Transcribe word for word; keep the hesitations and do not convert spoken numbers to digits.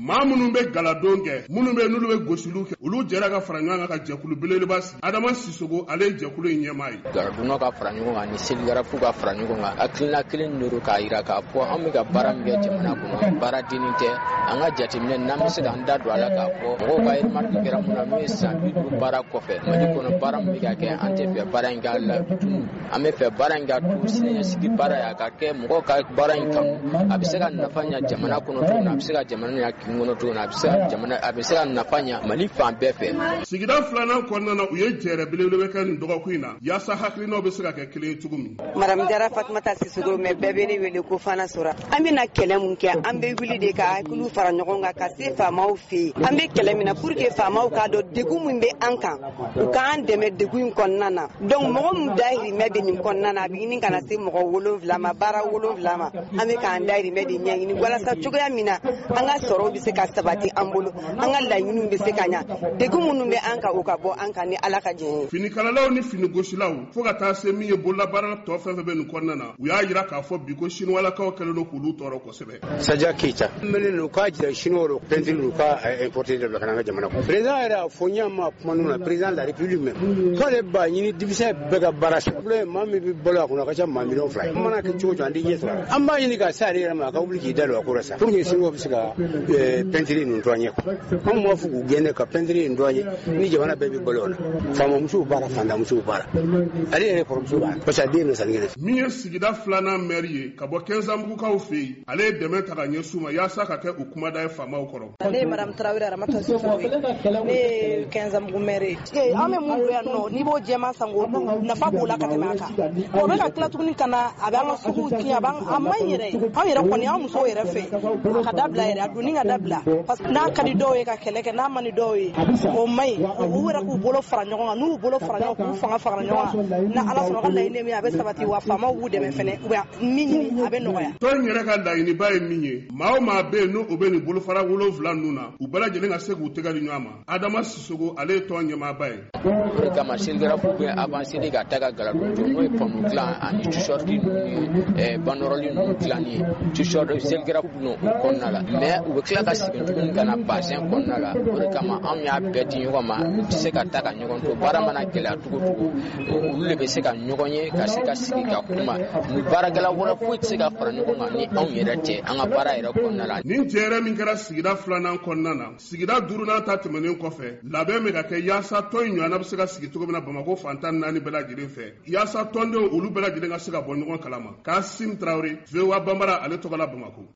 maa minnu bɛ galadon kɛ minnu bɛ n'olu bɛ gosiliw kɛ olu jɛra ka fara ɲɔgɔn kan ka jɛkulu belebeleba sigi Adama Sisoko ale ye jɛkulu in ɲɛmaa ye. Galadonnaw ka fara ɲɔgɔn kan ni seligarafu ka fara ɲɔgɔn kan hakilina kelen de don k'a jira k'a fɔ an bɛ ka baara min kɛ jamana kɔnɔ baara dennin tɛ an ka jateminɛ n'an bɛ se k'an da don a la k'a fɔ mɔgɔw ka remarque kɛra mun na n'o ye san bi duuru baara kɔfɛ Mali kɔnɔ baara min bɛ ka kɛ an tɛ fɛ baara in ka latunu an bɛ fɛ baara in ka to siniɲɛsigi baara ye a ka kɛ mɔgɔw ka baara in kanu a bɛ se ka nafa ɲɛ jamana kɔnɔ cogo min a bɛ se ka jamana ɲɛ kin kɔnɔ cogo min a bɛ se ka jamana a bɛ se ka nafa ɲɛ Mali fan bɛɛ fɛ. Sigida filanan kɔnɔna na u ye jɛrɛ belebele kɛ nin dɔgɔkun in na yaasa hakilinaw bɛ se ka kɛ kelen ye cogo min. Madame Jara Fatumata Sisoko mais bɛɛ bɛ ne wele ko Fana Sora an bɛna kɛlɛ mun kɛ an bɛ wuli de ka hakiliw fara ɲɔgɔn kan ka se faamaw fɛ yen an bɛ kɛlɛ min na pour que faamaw k'a dɔn degun min bɛ an kan u k'an dɛmɛ degun in kɔnɔna na donc mɔgɔ min dahirimɛ bɛ nin kɔnɔna na a bɛ ɲini ka na se mɔgɔ wolonwula ma baara wolonwula ma an bɛ k'an dahirimɛ de ɲɛɲini walasa cogoya min na an ka sɔrɔw bɛ se ka sabati an bolo an ka laɲiniw bɛ se ka ɲa degun minnu bɛ an kan u ka bɔ an kan ni Ala ka jɛn ye. Finikalalaw ni finigosilaw fo ka taa se min ye bololabaara tɔ fɛn fɛn bɛ nin kɔnɔna na u y'a jira k'a fɔ bi ko Siniwalakaw kɛlen don k'olu tɔɔrɔ kosɛbɛ. Sadia Keita mɛlen u k'a jira Siniwaw peinture u ka importer de la ka an ka jamana kɔnɔ. Président yɛrɛ y'a fɔ ɲɛma kuma ninnu na président de la République même k'ale b'a ɲini division bɛɛ ka baara sɔrɔ maa min bɛ balo a kɔnɔ a ka ca maa miliyɔn fila ye an mana kɛ cogo o cogo an tɛ ɲɛ sɔrɔ an b'a ɲini ka se ale yɛrɛ ma a ka wuli k'i da don a ko la sa pour que Siniwaw bɛ se ka peinture ninnu to an ɲɛ anw b'a fɔ k'u gɛnɛ ka peinture in to an ɲɛ ni jamana bɛɛ bɛ balo o la faamamusow b'a la fantanmusow b'a la ale yɛrɛ kɔrɔmuso b'a la parce que a den ye sanni kɛ. Min ye sigida filanan maire ye ka bɔ Kɛnzanbugukaw fɛ yen ale ye dɛmɛ ta ka ɲɛsin u ma yaasa ka kɛ u kumada ye faamaw kɔrɔ. Ne ye Madame Tarawele Aramata Sisoko ye ne ye Kɛnzanbugu maire ye an bɛ mun don yan nɔ n'i b'o jɛman san k'o don nafa b'o la ka tɛmɛ an kan o bɛ ka tila tuguni ka na a bɛ an ka suguw tiɲɛ a man ɲi yɛrɛ anw yɛrɛ kɔni an musow yɛrɛ fɛ a ka dabila yɛrɛ a donni ka dabila parce que n'a ka di dɔw ye ka kɛlɛ kɛ n'a man di dɔw ye o man ɲi u yɛrɛ k'u bolo fara ɲɔgɔn kan n'u bolo fara ɲɔgɔn k'u fanga fara ɲɔgɔn kan na Ala sɔnna ka laɲini min a bɛ sabati wa faamaw b'u dɛmɛ fɛnɛ ou bien min ɲini a bɛ nɔgɔya. Tɔn yɛrɛ ka laɲiniba ye min ye maa o maa bɛ yen n'o bɛ nin bolofara wolonwula ninnu na u bɛɛ lajɛlen ka se k'u tɛgɛ di ɲɔgɔn ma Adama Sisoko ale ye tɔn ɲɛmaaba ye. O de kama seligarafu bɛ avancer de ka taa ka galadon jɔ n'o ye pamu dilan ani t-shirt ninnu ye banderole ninnu dilanni ye t-shirt seligarafu ninnu o kɔnɔna la mais u bɛ tila ka segin tuguni ka na bassin kɔnɔna la o de kama anw y'a bɛɛ di ɲɔgɔn ma u tɛ se ka taa ka ɲɔgɔn to baara mana gɛlɛya cogo cogo olu de bɛ se ka ɲɔgɔn ye ka se ka sigi ka kuma ni baarakɛla wɛrɛ foyi tɛ se ka fara ɲɔgɔn kan ni anw yɛrɛ tɛ an ka baara yɛrɛ kɔnɔna la. Nin jɛyɛrɛ min kɛra sigida filanan kɔnɔna na sigida duurunan ta tɛmɛnen kɔfɛ labɛn bɛ ka kɛ yaasa tɔn in ɲɔgɔnna bɛ se ka sigi cogo min na Bamakɔ fantan naani bɛɛ lajɛlen fɛ yaasa tɔndenw olu bɛɛ lajɛlen ka se ka bɔ ɲɔgɔn kalama Kasim Traoré V O A Banbara ale tɔgɔ la Bamakɔ.